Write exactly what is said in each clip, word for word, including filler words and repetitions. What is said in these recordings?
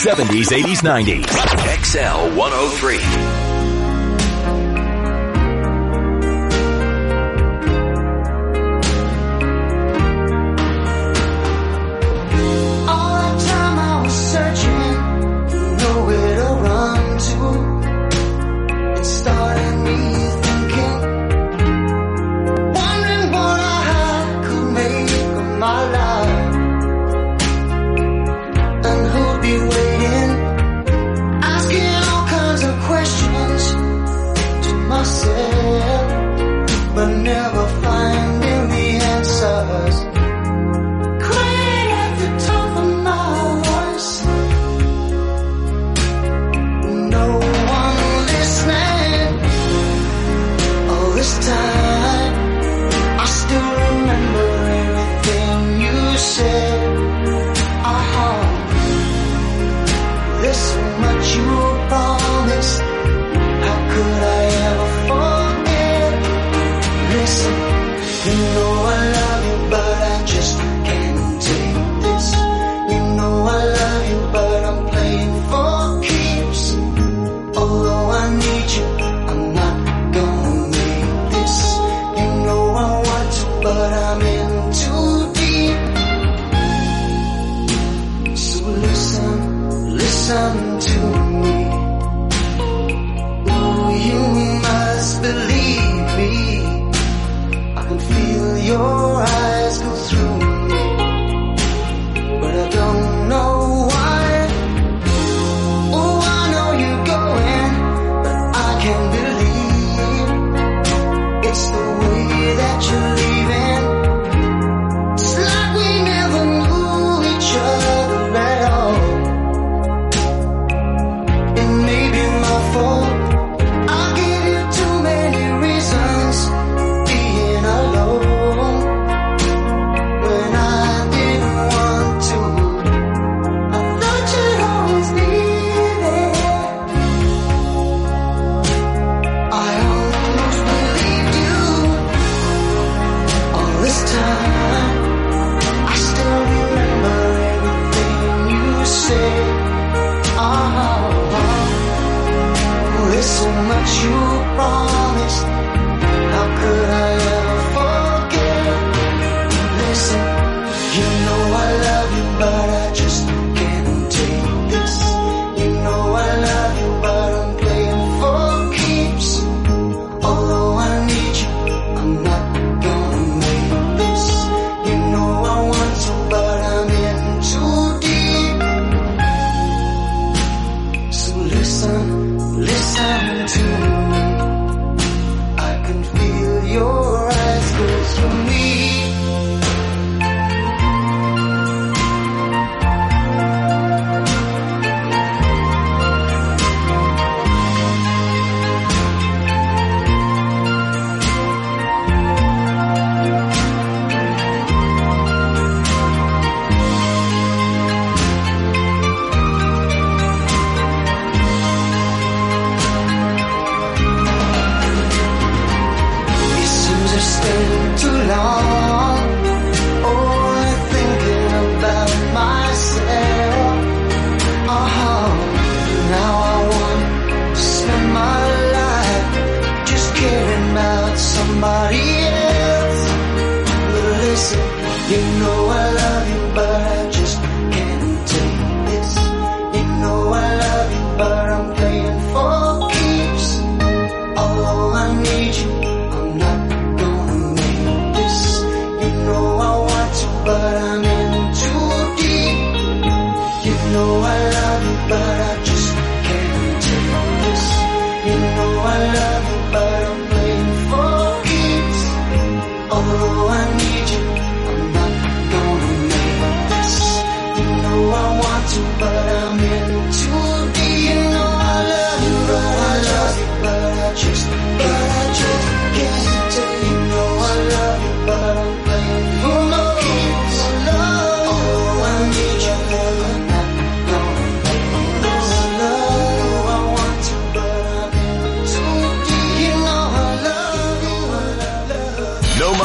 seventies, eighties, nineties. X L one oh three. Oh, I need you, I'm not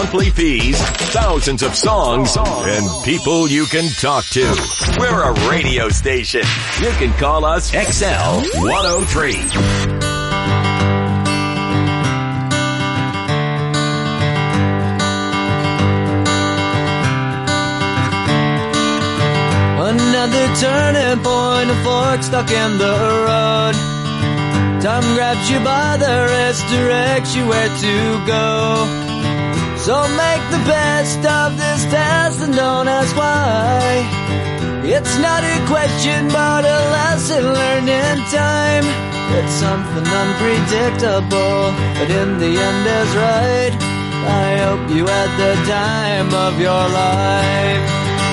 monthly fees, thousands of songs, and people you can talk to. We're a radio station. You can call us X L one oh three. Another turning point, a fork stuck in the road. Time grabs you by the wrist, directs you where to go. So make the best of this test and don't ask why. It's not a question but a lesson learned in time. It's something unpredictable, but in the end is right. I hope you had the time of your life.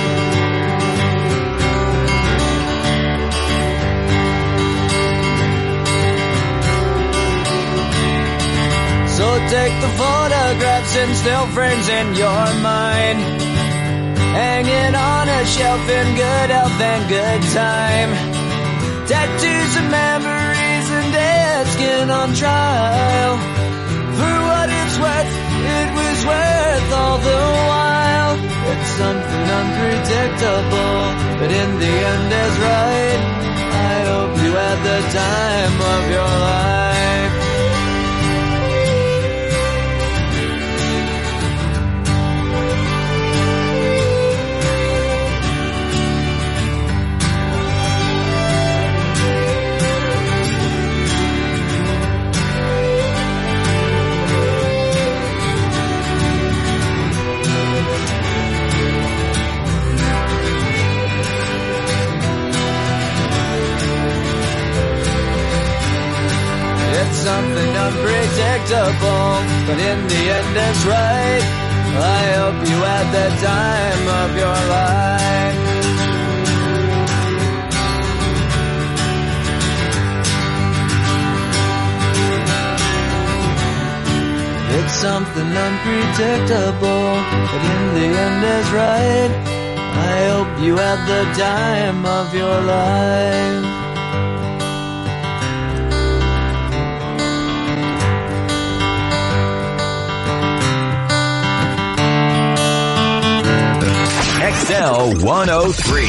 So take the photographs and still frames in your mind, hanging on a shelf in good health and good time. Tattoos and memories and dead skin on trial. For what it's worth, it was worth all the while. It's something unpredictable, but in the end is right. I hope you had the time of your life. Something unpredictable, but in the end is right. I hope you had the time of your life. It's something unpredictable, but in the end is right. I hope you had the time of your life. X L one oh three.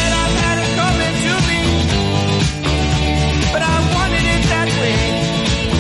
But I wanted it that way.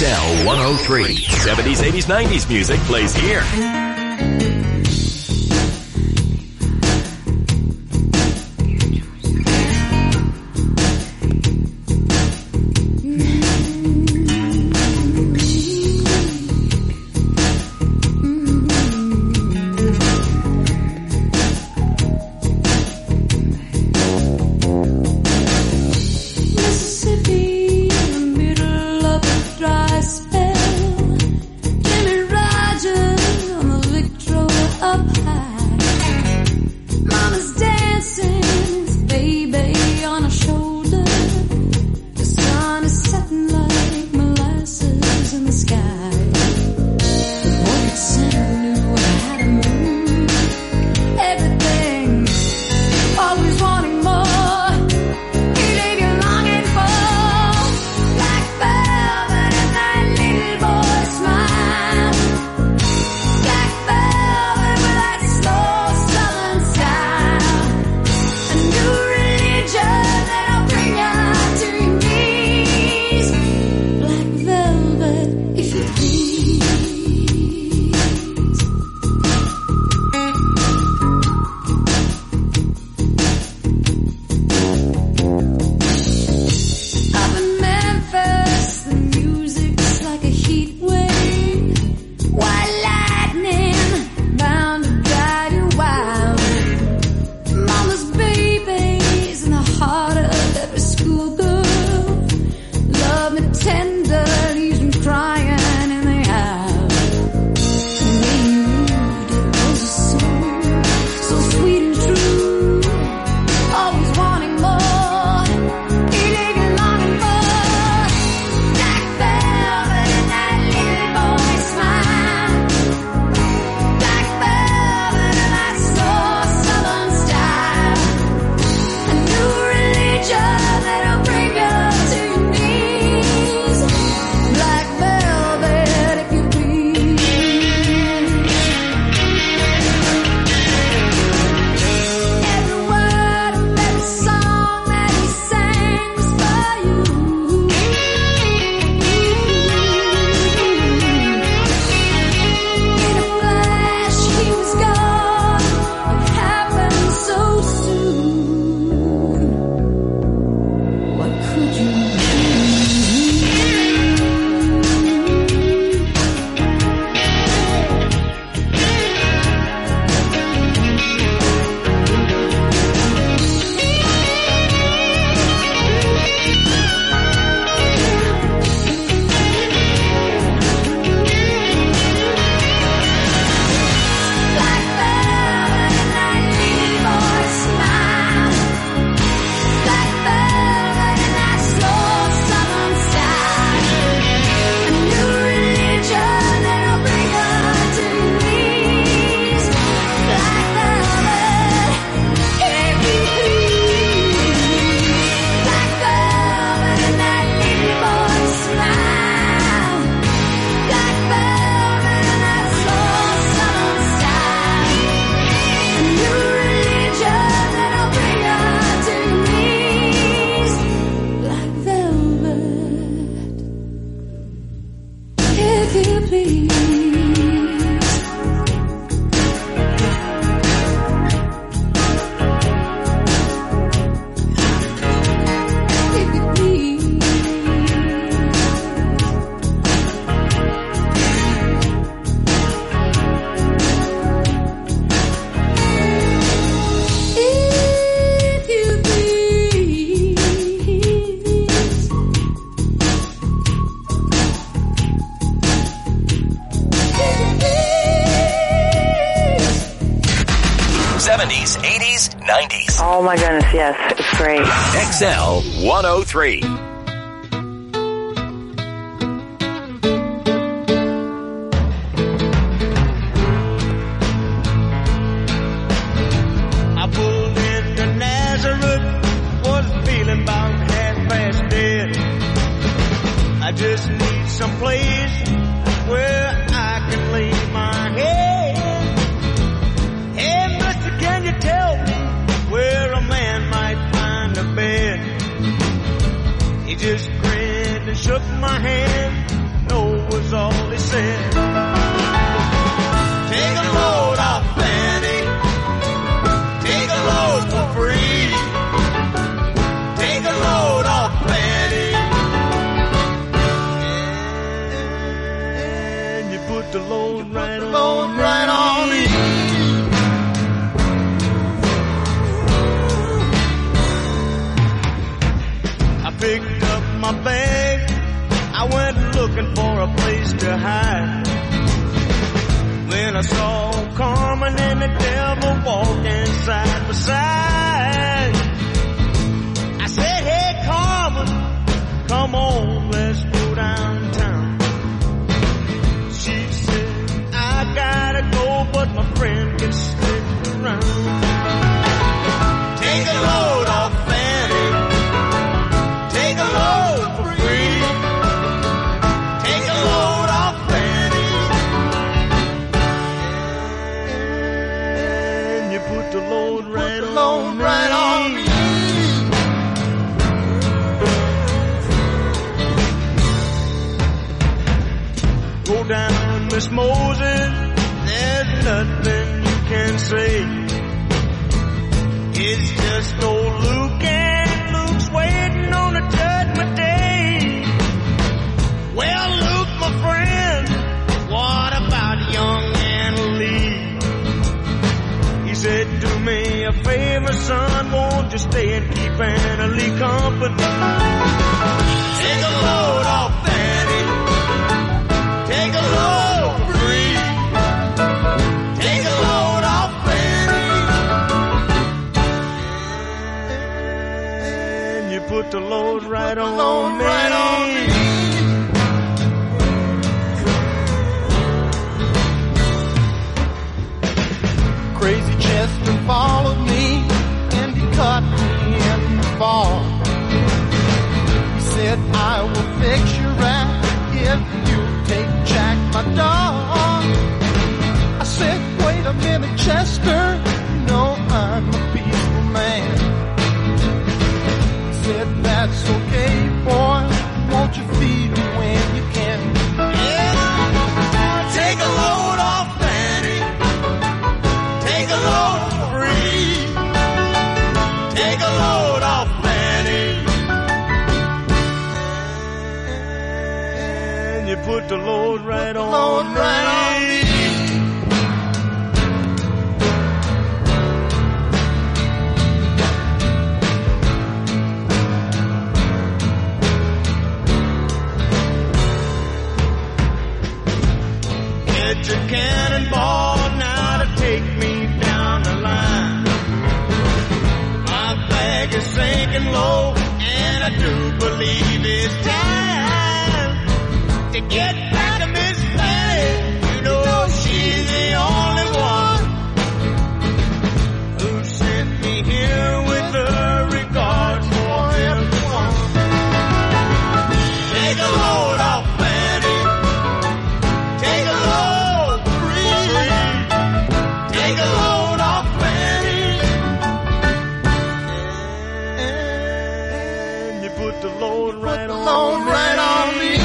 X L one oh three. seventies, eighties, nineties music plays here. seventies, eighties, nineties. Oh my goodness, yes, it's great. X L one oh three. I pulled into Nazareth, was feeling about half past dead. I just need some place where I can lay my head. Hey, mister, can you tell me where a man might find a bed? He just grinned and shook my hand. No picked up my bag. I went looking for a place to hide. When I saw Carmen and the devil walking side by side, I said, hey Carmen, come on, let's go downtown. She said, I gotta go, but my friend can stick around. Take a load off Fanny, take a load for free. Take a load off Fanny, and you put the load right the load on right on me. Go down, Miss Moses, there's nothing you can say. It's just old Luke, and Luke's waiting on a judgment day. Well, Luke, my friend, what about young Anna Lee? He said, do me a favor, son, won't you stay and keep Anna Lee company? Take a load off Fanny, take a load free. Take a load off Fanny, and you put the load right on load me. Right on me. Crazy Chester followed me and he caught me in the fall. He said, I will fix your rap if you take Jack, my dog. I said, wait a minute, Chester, you know I'm a peaceful man. He said, that's okay, boy, won't you feed me when you can? Yeah, take a load off Fanny, take a load free. Take a load off Fanny, and you put the load right on load me. Right on me. Get your cannonball now to take me down the line. My bag is sinking low, and I do believe it's time to get back to Miss Fanny. You know she's the only one who sent me here with her regards for everyone. Take a load off Fanny, take a load free. Take a load off Fanny, and you put the load right on load right on me.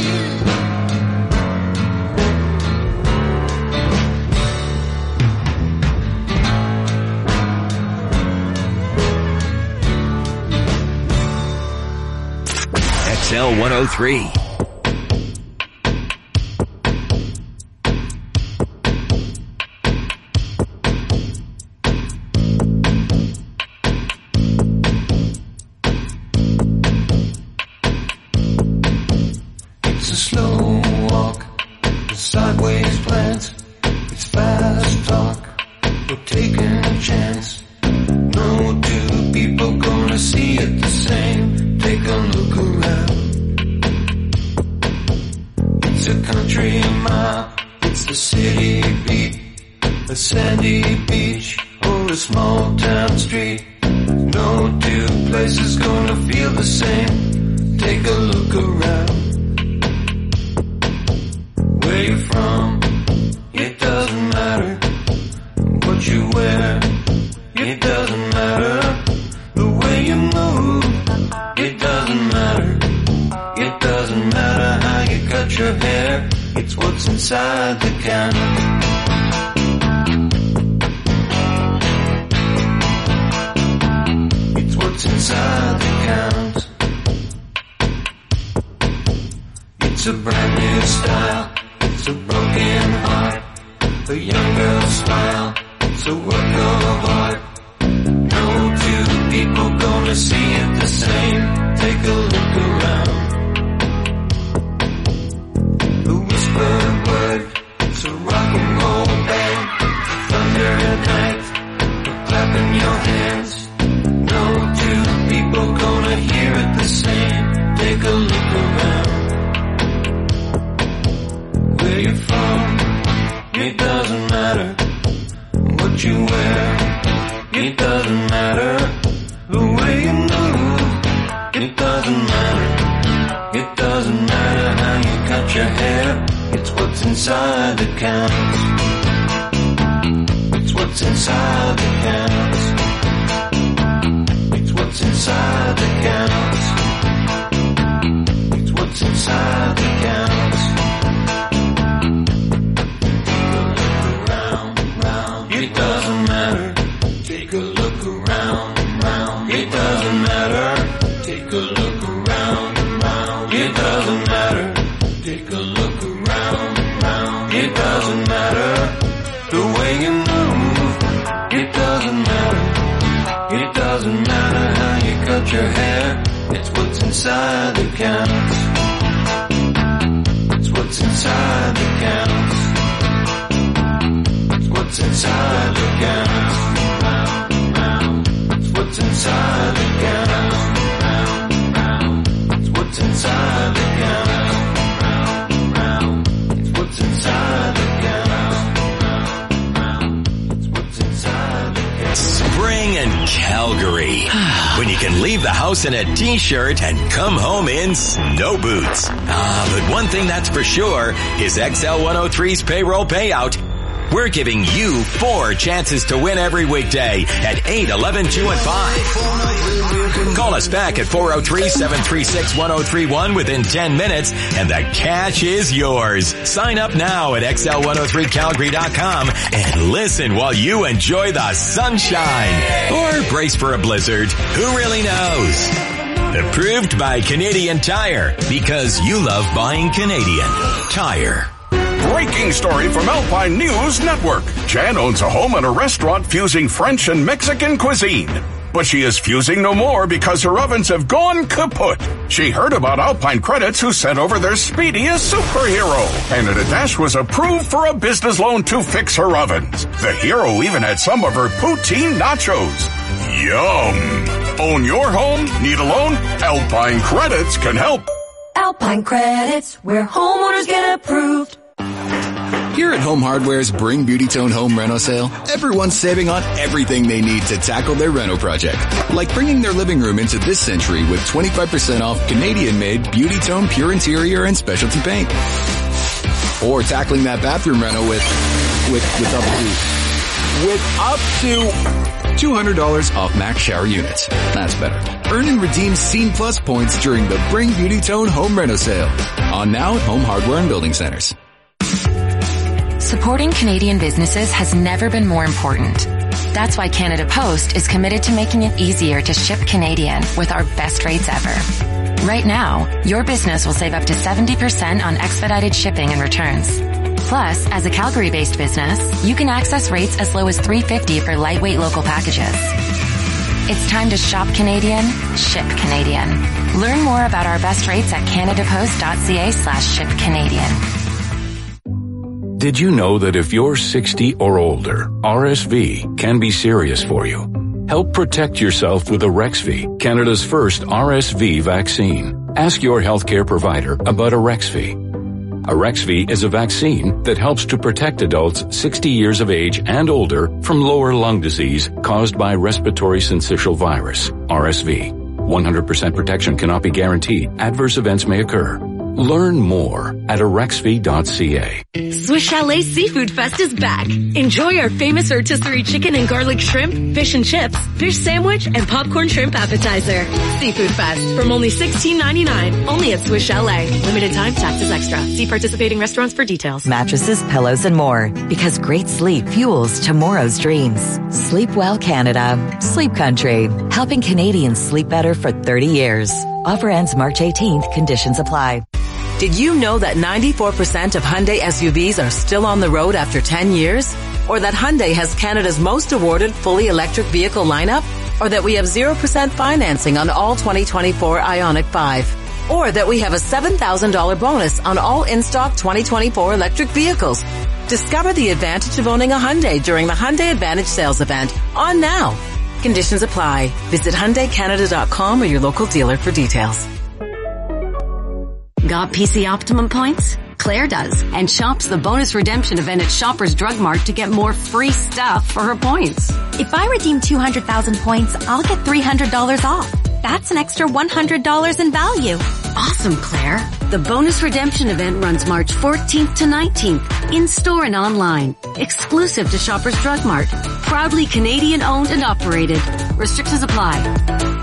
X L one oh three. It's a slow walk, the sideways glance. It's fast talk, we're taking a chance. No two people gonna see it the same. Take a look around. It's a country mile, it's the city beat, a sandy beach or a small town street. No two places gonna feel the same. Take a look around. Where you're from, it doesn't matter. What you wear, it doesn't matter. The way you move, it doesn't matter. It doesn't matter how you cut your hair. It's what's inside that counts. It's what's inside that counts. It's a brand new style. It's a broken heart, a young girl's smile. It's a work of art. No two people gonna see it the same. Take a look in your hands. No two people gonna hear it the same. Take a look around. Where you're from, it doesn't matter. What you wear, it doesn't matter. The way you move, it doesn't matter. It doesn't matter how you cut your hair. It's what's inside that counts. It's what's inside that counts. It's what's inside that counts. It's what's inside that counts. It doesn't matter. Take a look around, around. It doesn't matter. Take a look around, around. It doesn't matter. Take a look around, around. It doesn't matter. The way you move. It doesn't matter. It doesn't matter how you cut your hair. It's what's inside that counts. It's what's inside that counts. What's inside the counts. It's what's inside the counts. It's what's inside the counts. It's what's inside the counts. It's what's inside the counts. Spring in Calgary. When you can leave the house in a t-shirt and come home in snow boots. Ah, but one thing that's for sure is X L one oh three's payroll payout. We're giving you four chances to win every weekday at eight, eleven, two, and five. Call us back at four oh three, seven three six, one oh three one within ten minutes and the cash is yours. Sign up now at X L one oh three Calgary dot com and listen while you enjoy the sunshine. Or brace for a blizzard. Who really knows? Approved by Canadian Tire because you love buying Canadian Tire. Breaking story from Alpine News Network. Jan owns a home and a restaurant fusing French and Mexican cuisine. But she is fusing no more because her ovens have gone kaput. She heard about Alpine Credits who sent over their speediest superhero. Canada Dash was approved for a business loan to fix her ovens. The hero even had some of her poutine nachos. Yum! Own your home? Need a loan? Alpine Credits can help. Alpine Credits, where homeowners get approved. Here at Home Hardware's Bring Beauty Tone Home Reno sale, everyone's saving on everything they need to tackle their reno project. Like bringing their living room into this century with twenty-five percent off Canadian-made Beauty Tone Pure Interior and Specialty Paint. Or tackling that bathroom reno with, with, with up to, with up to two hundred dollars off Max Shower Units. That's better. Earn and redeem Scene Plus points during the Bring Beauty Tone Home Reno sale. On now at Home Hardware and Building Centers. Supporting Canadian businesses has never been more important. That's why Canada Post is committed to making it easier to ship Canadian with our best rates ever. Right now, your business will save up to seventy percent on expedited shipping and returns. Plus, as a Calgary-based business, you can access rates as low as three dollars and fifty cents for lightweight local packages. It's time to shop Canadian, ship Canadian. Learn more about our best rates at canadapost.ca slash ship Canadian. Did you know that if you're sixty or older, R S V can be serious for you? Help protect yourself with Arexvy, Canada's first R S V vaccine. Ask your healthcare provider about Arexvy. Arexvy is a vaccine that helps to protect adults sixty years of age and older from lower lung disease caused by respiratory syncytial virus, R S V. one hundred percent protection cannot be guaranteed. Adverse events may occur. Learn more at arexvy dot c a. Swiss Chalet Seafood Fest is back. Enjoy our famous rotisserie chicken and garlic shrimp, fish and chips, fish sandwich, and popcorn shrimp appetizer. Seafood Fest from only sixteen ninety-nine. Only at Swiss Chalet. Limited time, taxes extra. See participating restaurants for details. Mattresses, pillows, and more. Because great sleep fuels tomorrow's dreams. Sleep Well Canada. Sleep Country. Helping Canadians sleep better for thirty years. Offer ends March eighteenth. Conditions apply. Did you know that ninety-four percent of Hyundai S U Vs are still on the road after ten years? Or that Hyundai has Canada's most awarded fully electric vehicle lineup? Or that we have zero percent financing on all twenty twenty-four Ioniq five? Or that we have a seven thousand dollars bonus on all in-stock twenty twenty-four electric vehicles? Discover the advantage of owning a Hyundai during the Hyundai Advantage sales event on now. Conditions apply. Visit Hyundai Canada dot com or your local dealer for details. Got P C Optimum points? Claire does, and shops the bonus redemption event at Shoppers Drug Mart to get more free stuff for her points. If I redeem two hundred thousand points, I'll get three hundred dollars off. That's an extra one hundred dollars in value. Awesome, Claire. The bonus redemption event runs March fourteenth to nineteenth, in-store and online. Exclusive to Shoppers Drug Mart. Proudly Canadian owned and operated. Restrictions apply.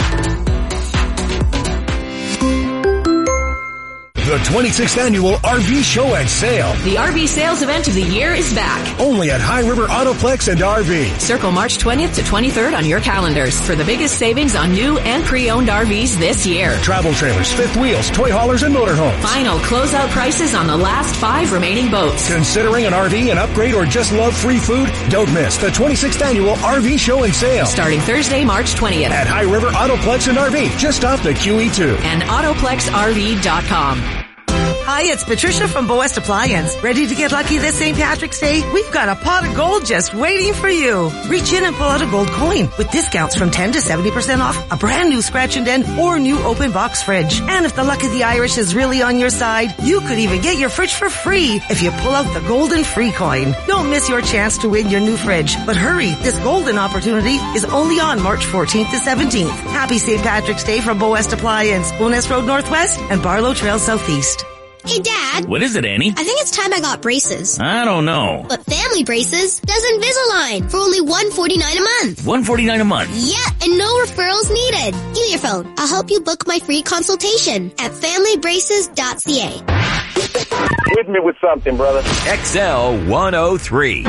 The twenty-sixth Annual R V Show and Sale. The R V sales event of the year is back. Only at High River Autoplex and R V. Circle March twentieth to twenty-third on your calendars for the biggest savings on new and pre-owned R Vs this year. Travel trailers, fifth wheels, toy haulers, and motorhomes. Final closeout prices on the last five remaining boats. Considering an R V, an upgrade, or just love free food? Don't miss the twenty-sixth Annual R V Show and Sale. Starting Thursday, March twentieth. At High River Autoplex and R V, just off the Q E two. And autoplex R V dot com. Hi, it's Patricia from Boest Appliance. Ready to get lucky this Saint Patrick's Day? We've got a pot of gold just waiting for you. Reach in and pull out a gold coin with discounts from ten to seventy percent off a brand new scratch and dent or new open box fridge. And if the luck of the Irish is really on your side, you could even get your fridge for free if you pull out the golden free coin. Don't miss your chance to win your new fridge. But hurry, this golden opportunity is only on March fourteenth to seventeenth. Happy Saint Patrick's Day from Boest Appliance, Bowness Road Northwest and Barlow Trail Southeast. Hey, Dad. What is it, Annie? I think it's time I got braces. I don't know. But Family Braces does Invisalign for only one hundred forty-nine dollars a month. one hundred forty-nine dollars a month? Yeah, and no referrals needed. Give me your phone. I'll help you book my free consultation at family braces dot c a. Hit me with something, brother. X L one oh three.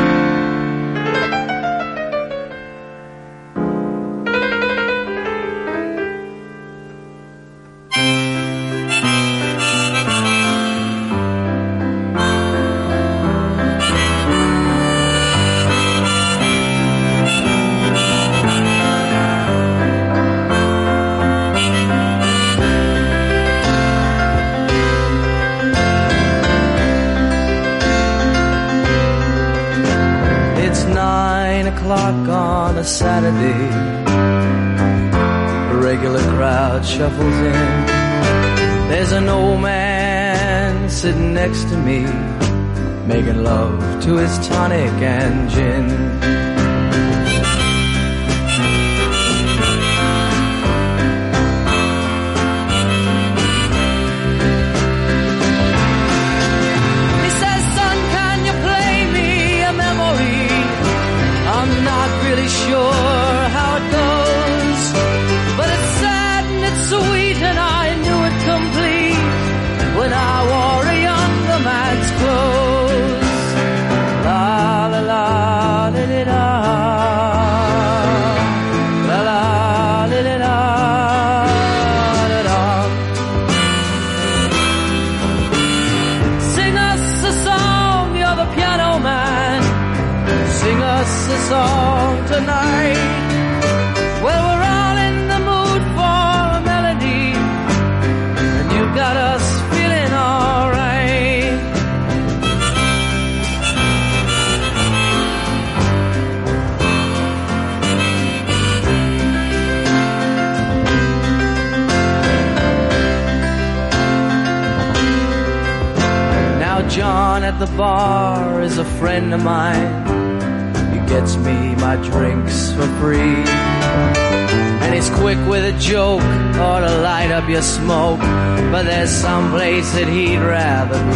On a Saturday, a regular crowd shuffles in. There's an old man sitting next to me, making love to his tonic and gin. Sure how it goes, but it's sad and it's sweet, and I knew it complete when I wore a younger man's clothes. La la la li li da, la la li li da, da da. Sing us a song, you're the piano man. Sing us a song tonight. Well, we're all in the mood for a melody, and you got us feeling alright. Now John at the bar is a friend of mine. Gets me my drinks for free, and he's quick with a joke or to light up your smoke, but there's some place that he'd rather be.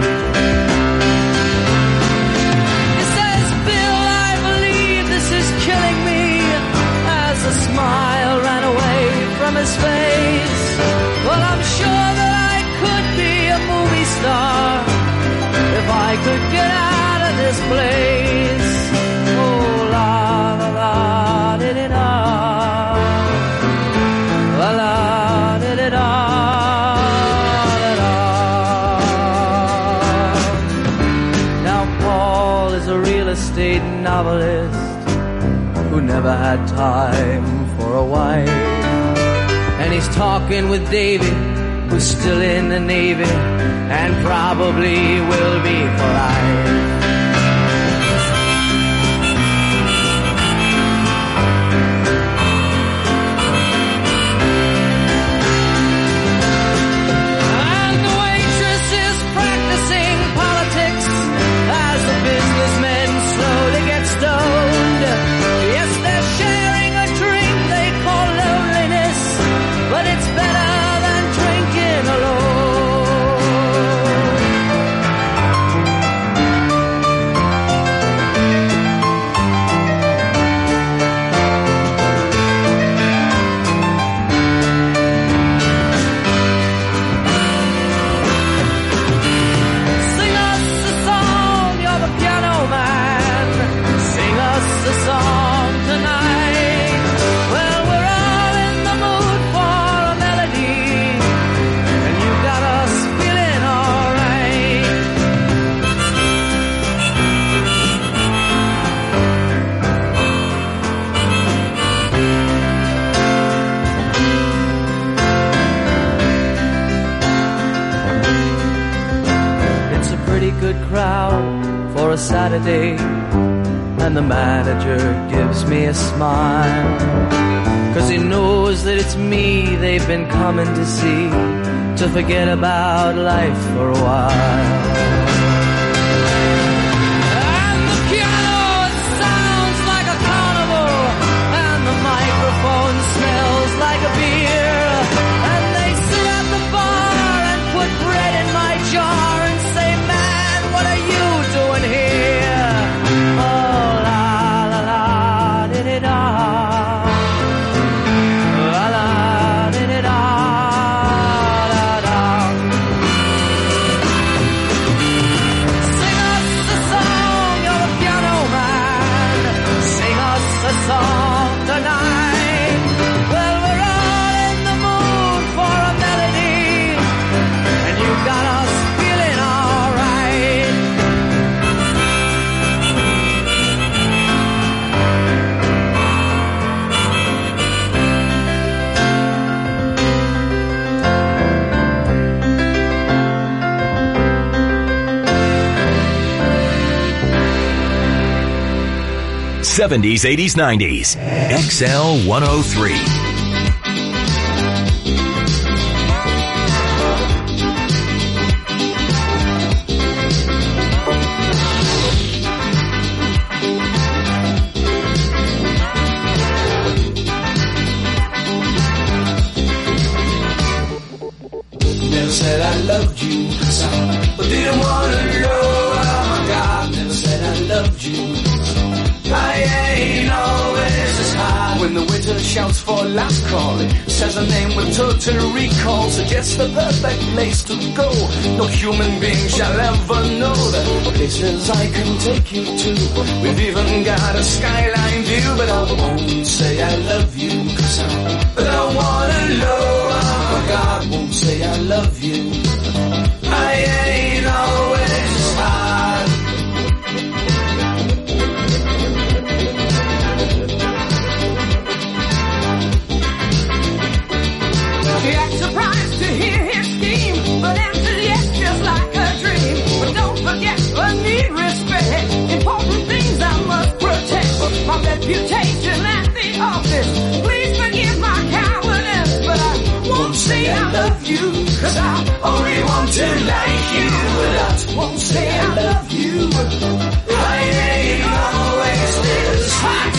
He says, Bill, I believe this is killing me, as a smile ran away from his face. Well, I'm sure that I could be a movie star if I could get out of this place. Oh, la la la di di da, la la di di da, da da. Now Paul is a real estate novelist who never had time for a wife, and he's talking with David, who's still in the Navy and probably will be for life. Saturday, and the manager gives me a smile, 'cause he knows that it's me they've been coming to see, to forget about life for a while. And the piano, it sounds like a carnival, and the microphone smells like a beer, and they sit at the bar and put bread in my jar and say, man, what are you doing here? Oh, la la la, di-di-da. La la, di-di-da. Song tonight. Well, we're all in the mood for a melody, and you got us feeling all right. seventies, eighties, nineties. X L one oh three. Never said I loved you, but didn't want to know. Oh my God, never said I loved you. I ain't always as high. When the waiter shouts for last call, it says a name with total recall, suggests the perfect place to go. No human being shall ever know the places I can take you to. We've even got a skyline view, but I won't say I love you, 'cause I don't wanna know. Oh my God, won't say I love you. I ain't always as high. He acts surprised to hear his scheme, but answers yes just like a dream. But don't forget, I need respect. Important things I must protect. My reputation at the office. Please forgive my cowardice, but I won't say I love you, 'cause I only want to like you. But I won't say I love you. I ain't always this hot.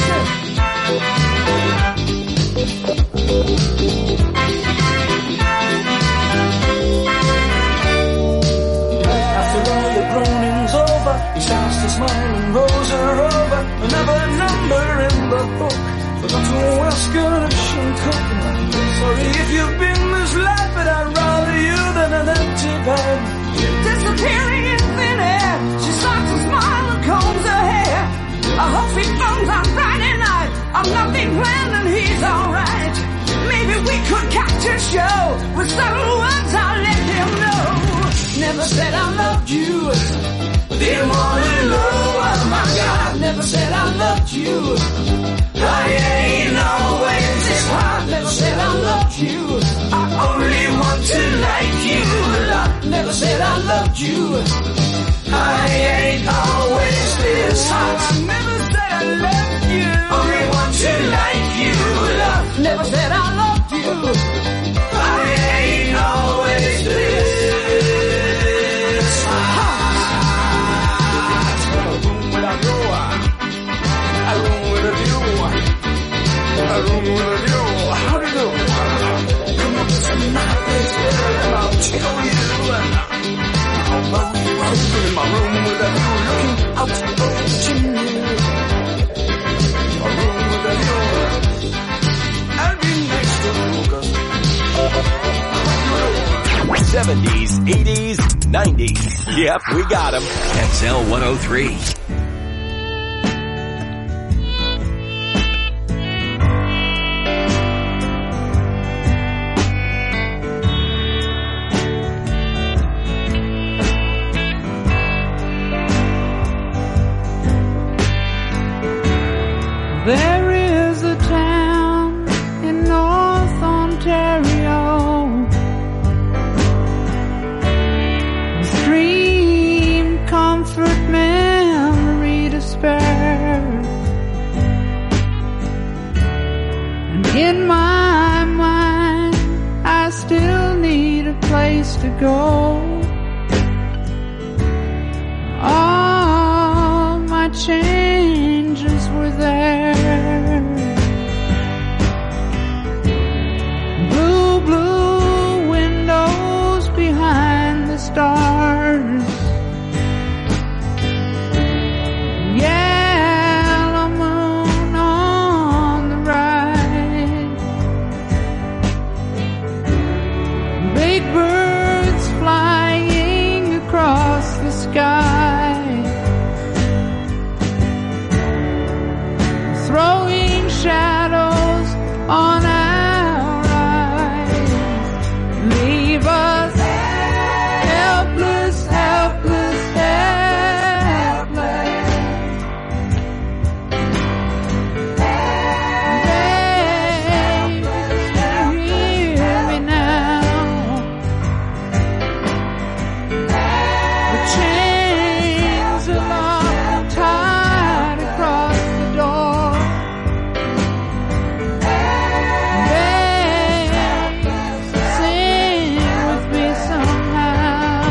He starts to smile and rolls her over. Another number in the book. Forgot to ask her if she'll cook. Sorry if you've been misled, but I'd rather you than an empty bed. Disappearing in thin air, she starts to smile and combs her hair. I hope he phones on Friday night. I've nothing planned and he's alright. Maybe we could catch a show with subtle words I'll let him know. Never said I loved you, didn't wanna know. Oh my God, never said I loved you. I ain't always this hard. Never said I loved you. I only want to like you. I never said I loved you. I ain't always this hard. I never said I loved you. Only want to like you. I never said I loved you. I ain't always this hard. A room with a view. A room with a view. How do you do? Come up to some nice place where I'll tell you. I'm in my room with a view, looking out over the chimney. A room with a view. I'll be next to you, seventies, eighties, nineties. Yep, we got them. X L one oh three. There is a town in North Ontario. The stream comfort men In my mind, I still need a place to go. All my changes were there. Blue, blue windows behind the stars. Yellow moon on the right. Big birds flying across the sky. Throwing shadows on our eyes. Leave us helpless, helpless, helpless. Baby, hear me now. The chains are locked and tied across the door. Baby, sing with me somehow.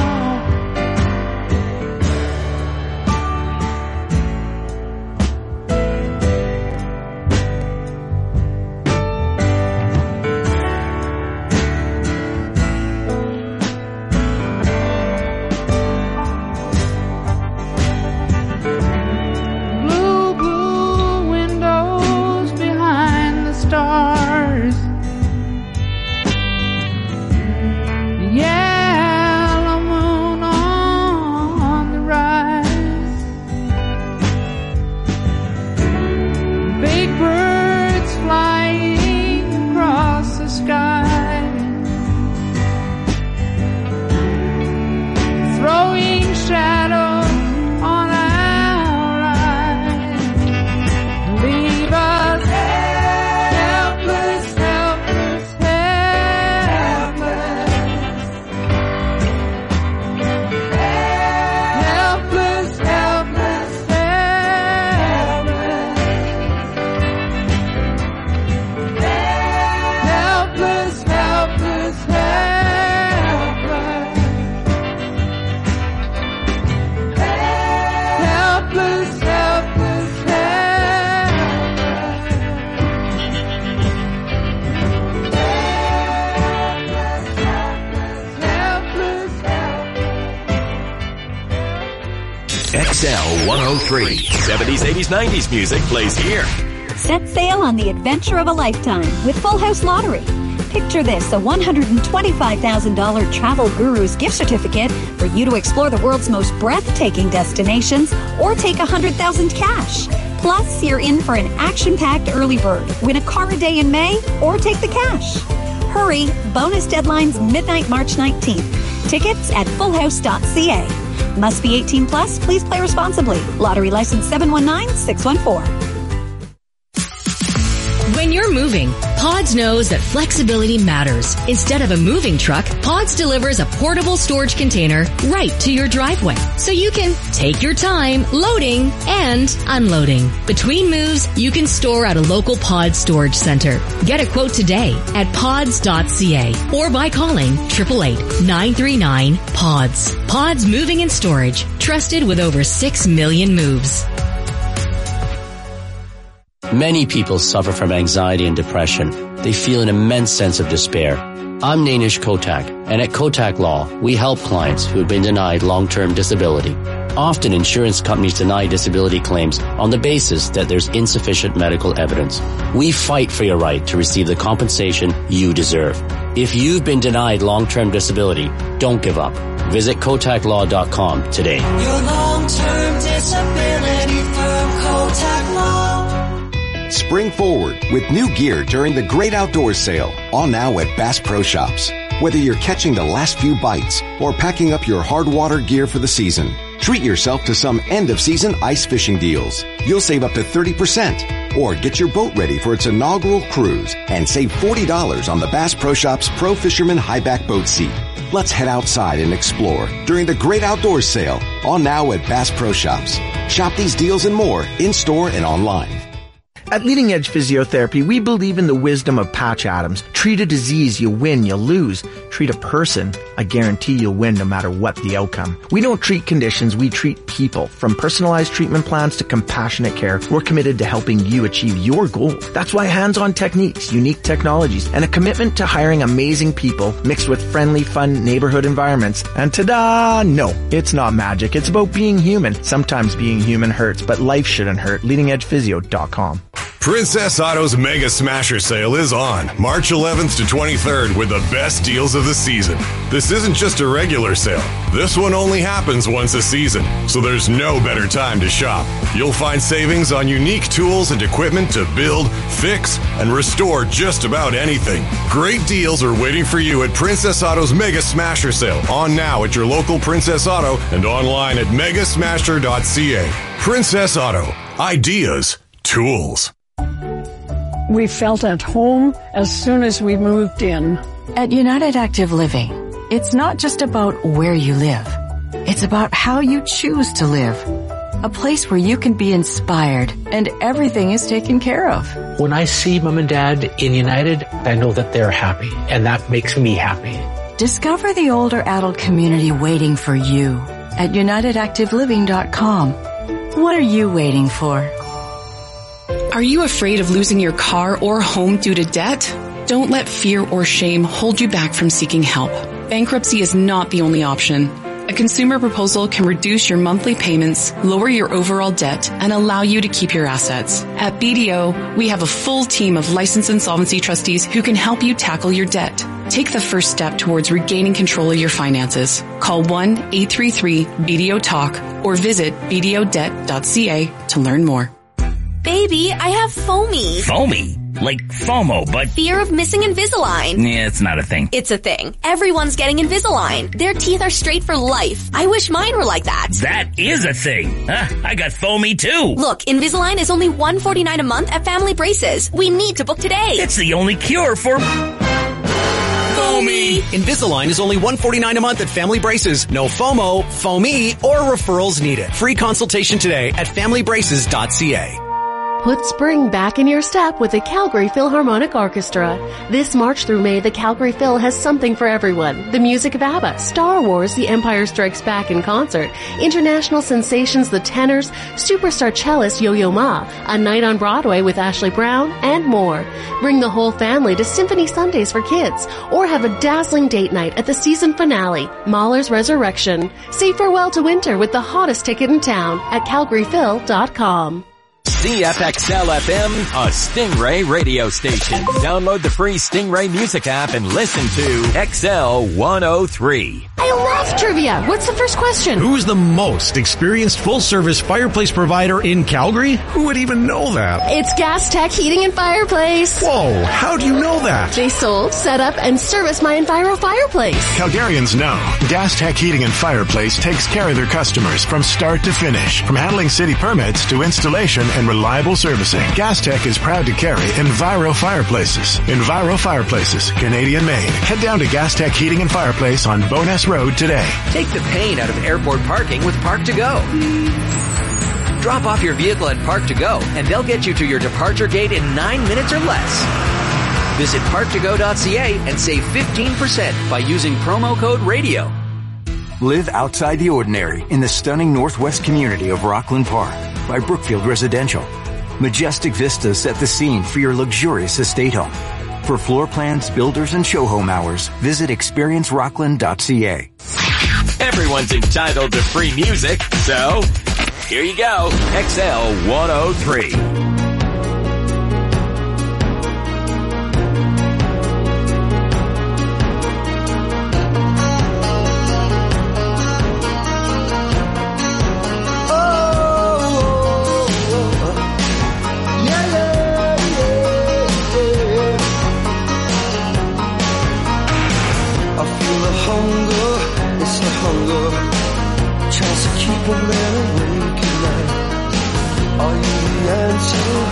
Blue, blue windows behind the stars. Yellow moon on the rise. Big birds flying across the sky. Throwing shadows on our eyes. Leave us helpless, helpless, helpless. Helpless, helpless, helpless. Helpless, helpless, helpless. Helpless, helpless, X L one oh three. seventies, eighties, nineties music plays here. Set sail on the adventure of a lifetime with Full House Lottery. Picture this, a one hundred twenty-five thousand dollars Travel Gurus gift certificate for you to explore the world's most breathtaking destinations or take one hundred thousand dollars cash. Plus, you're in for an action-packed early bird. Win a car a day in May or take the cash. Hurry, bonus deadline's midnight March nineteenth. Tickets at full house dot c a. Must be eighteen plus. Please play responsibly. Lottery license seven one nine six one four. When you're moving, Pods knows that flexibility matters. Instead of a moving truck, Pods delivers a portable storage container right to your driveway, so you can take your time loading and unloading. Between moves, you can store at a local Pods storage center. Get a quote today at pods dot c a or by calling eight eight eight, nine three nine, PODS. Pods Moving and Storage, trusted with over six million moves. Many people suffer from anxiety and depression. They feel an immense sense of despair. I'm Nainish Kotak, and at Kotak Law, we help clients who have been denied long-term disability. Often insurance companies deny disability claims on the basis that there's insufficient medical evidence. We fight for your right to receive the compensation you deserve. If you've been denied long-term disability, don't give up. Visit kotak law dot com today. Your long-term disability firm, Kotak Law. Spring forward with new gear during the Great Outdoors Sale, all now at Bass Pro Shops. Whether you're catching the last few bites or packing up your hard water gear for the season, treat yourself to some end-of-season ice fishing deals. You'll save up to thirty percent. Or get your boat ready for its inaugural cruise and save forty dollars on the Bass Pro Shops Pro Fisherman High-Back Boat Seat. Let's head outside and explore during the Great Outdoors Sale, all now at Bass Pro Shops. Shop these deals and more in-store and online. At Leading Edge Physiotherapy, we believe in the wisdom of Patch Adams. Treat a disease, you win, you lose. Treat a person, I guarantee you'll win no matter what the outcome. We don't treat conditions, we treat people. From personalized treatment plans to compassionate care, we're committed to helping you achieve your goals. That's why hands-on techniques, unique technologies, and a commitment to hiring amazing people mixed with friendly, fun neighborhood environments. And ta-da! No, it's not magic. It's about being human. Sometimes being human hurts, but life shouldn't hurt. leading edge physio dot com. Princess Auto's Mega Smasher Sale is on March eleventh to twenty-third with the best deals of the season. This isn't just a regular sale. This one only happens once a season, so there's no better time to shop. You'll find savings on unique tools and equipment to build, fix, and restore just about anything. Great deals are waiting for you at Princess Auto's Mega Smasher Sale, on now at your local Princess Auto and online at mega smasher dot c a. Princess Auto. Ideas. Tools. We felt at home as soon as we moved in. At United Active Living, it's not just about where you live. It's about how you choose to live. A place where you can be inspired and everything is taken care of. When I see Mom and Dad in United, I know that they're happy, and that makes me happy. Discover the older adult community waiting for you at united active living dot com. What are you waiting for? Are you afraid of losing your car or home due to debt? Don't let fear or shame hold you back from seeking help. Bankruptcy is not the only option. A consumer proposal can reduce your monthly payments, lower your overall debt, and allow you to keep your assets. At B D O, we have a full team of licensed insolvency trustees who can help you tackle your debt. Take the first step towards regaining control of your finances. Call one eight three three B D O talk or visit b d o debt dot c a to learn more. Baby, I have FOMI. FOMI? Like FOMO, but... Fear of missing Invisalign. Yeah, it's not a thing. It's a thing. Everyone's getting Invisalign. Their teeth are straight for life. I wish mine were like that. That is a thing. Huh, I got FOMI too. Look, Invisalign is only one hundred forty-nine dollars a month at Family Braces. We need to book today. It's the only cure for... FOMI. Invisalign is only one hundred forty-nine dollars a month at Family Braces. No FOMO, FOMI, or referrals needed. Free consultation today at family braces dot c a. Put spring back in your step with the Calgary Philharmonic Orchestra. This March through May, the Calgary Phil has something for everyone. The music of ABBA, Star Wars, The Empire Strikes Back in concert, international sensations The Tenors, superstar cellist Yo-Yo Ma, A Night on Broadway with Ashley Brown, and more. Bring the whole family to Symphony Sundays for kids, or have a dazzling date night at the season finale, Mahler's Resurrection. Say farewell to winter with the hottest ticket in town at calgary phil dot com. C F X L F M, a Stingray radio station. Download the free Stingray music app and listen to X L one oh three. I love trivia. What's the first question? Who's the most experienced full-service fireplace provider in Calgary? Who would even know that? It's Gas Tech Heating and Fireplace. Whoa, how do you know that? They sold, set up, and service my Enviro fireplace. Calgarians know Gas Tech Heating and Fireplace takes care of their customers from start to finish, from handling city permits to installation and reliable servicing. Gas Tech is proud to carry Enviro Fireplaces. Enviro Fireplaces, Canadian made. Head down to Gas Tech Heating and Fireplace on Bowness Road today. Take the pain out of airport parking with Park to Go. Drop off your vehicle at Park to Go, and they'll get you to your departure gate in nine minutes or less. Visit park to go dot c a and save fifteen percent by using promo code RADIO. Live outside the ordinary in the stunning northwest community of Rockland Park by Brookfield Residential. Majestic vistas set the scene for your luxurious estate home. For floor plans, builders, and show home hours, visit experience rockland dot c a. Everyone's entitled to free music, so here you go. X L one oh three. Keep a man awake at night. Are you the answer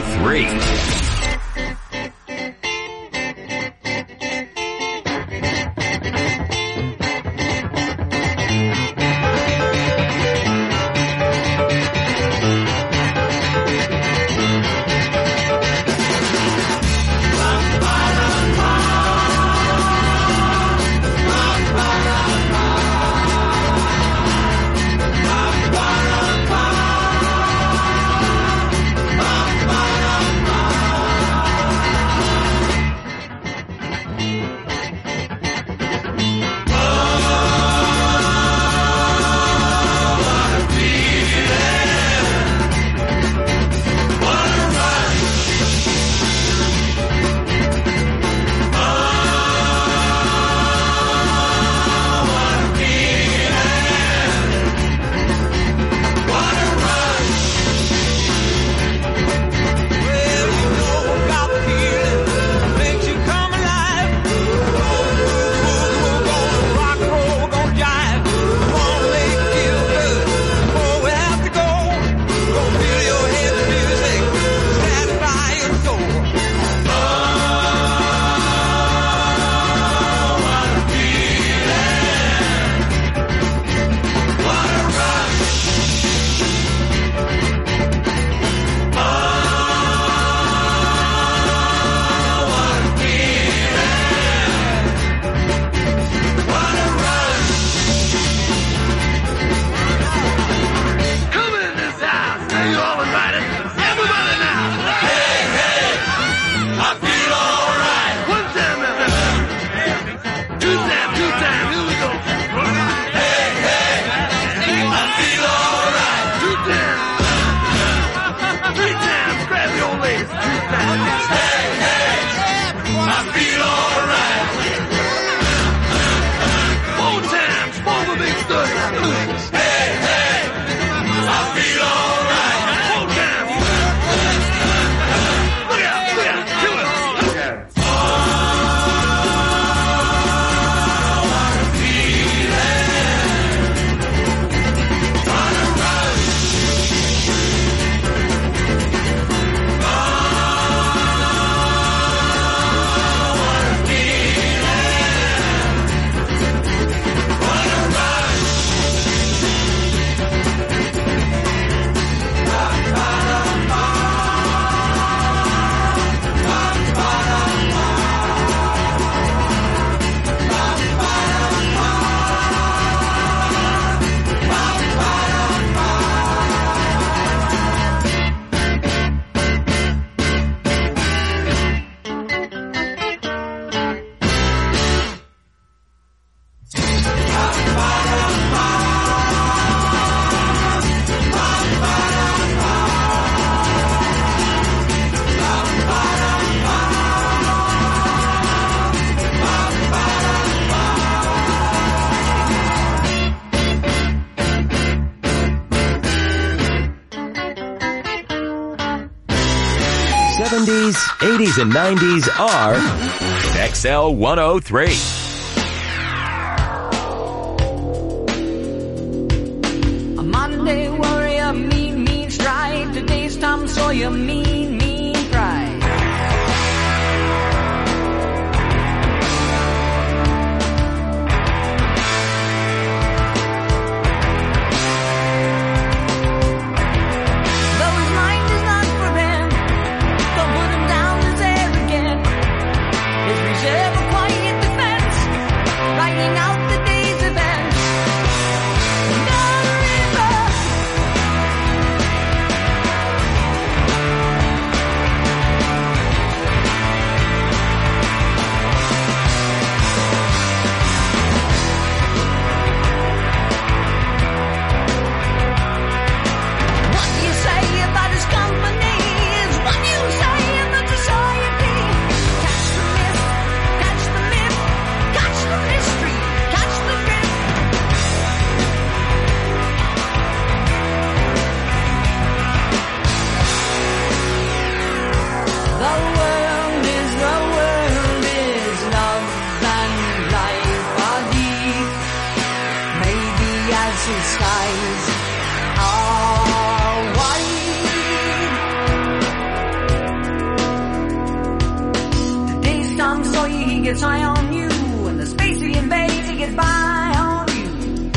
three. seventies, eighties, and nineties are X L one oh three. A Monday warrior, mean, mean strike. Today's Tom Sawyer, mean, mean pride. gets high on you, and the space he invades, he gets by on you.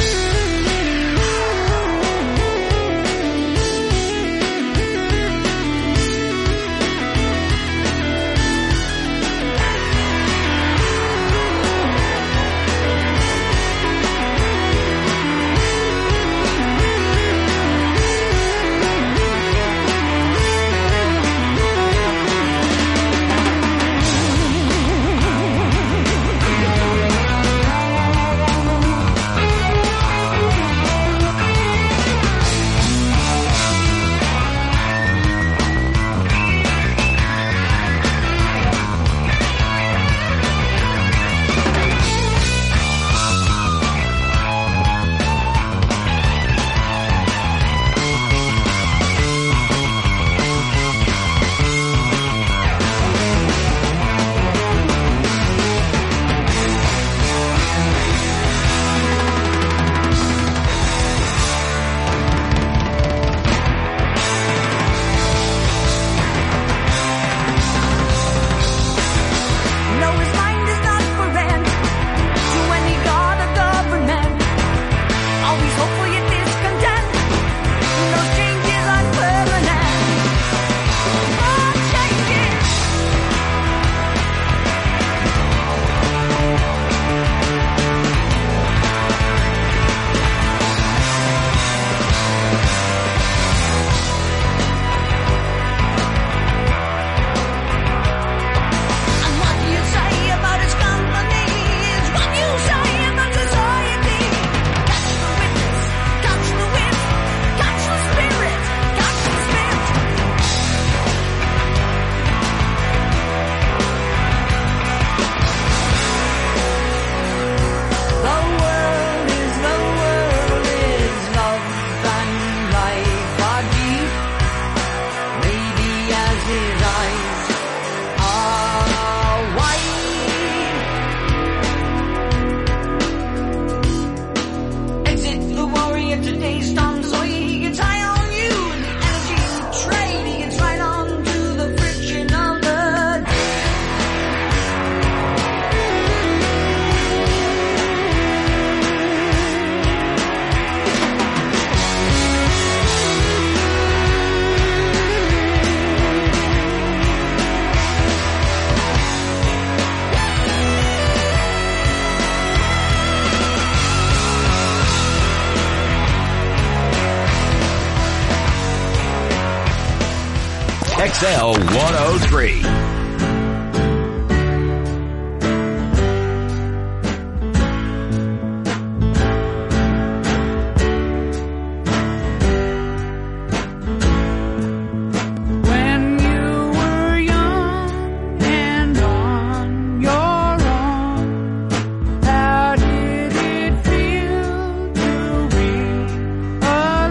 X L one oh three.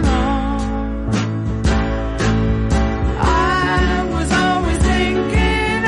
I was always thinking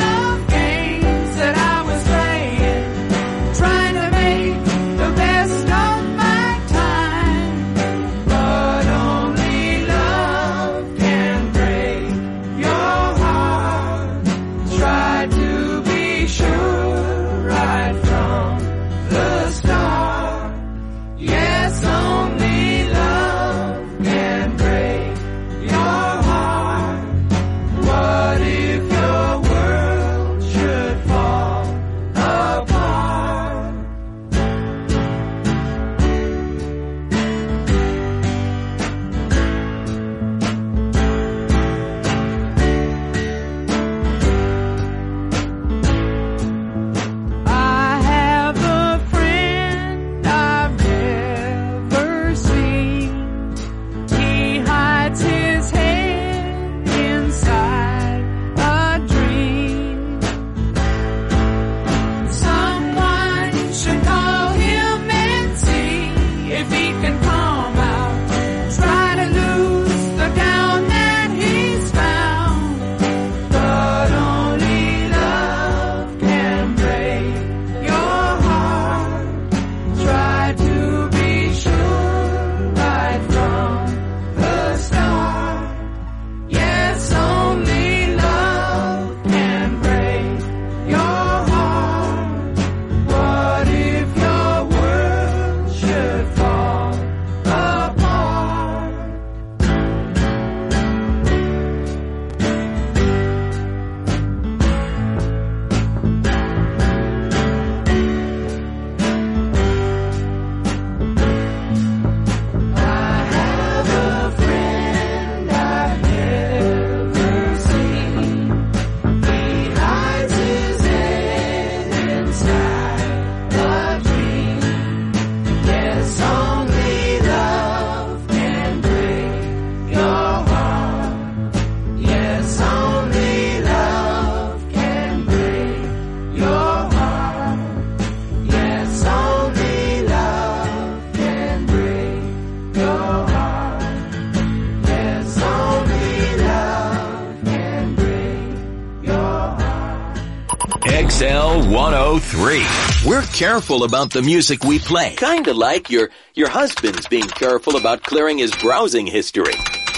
X L one oh three. We're careful about the music we play. Kinda like your, your husband's being careful about clearing his browsing history.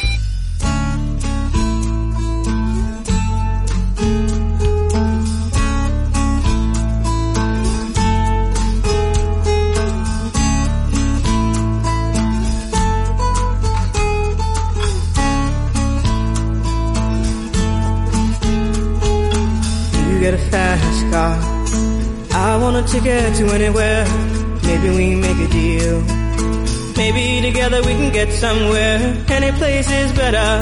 Get a fast car. I want a ticket to anywhere. Maybe we make a deal. Maybe together we can get somewhere. Any place is better.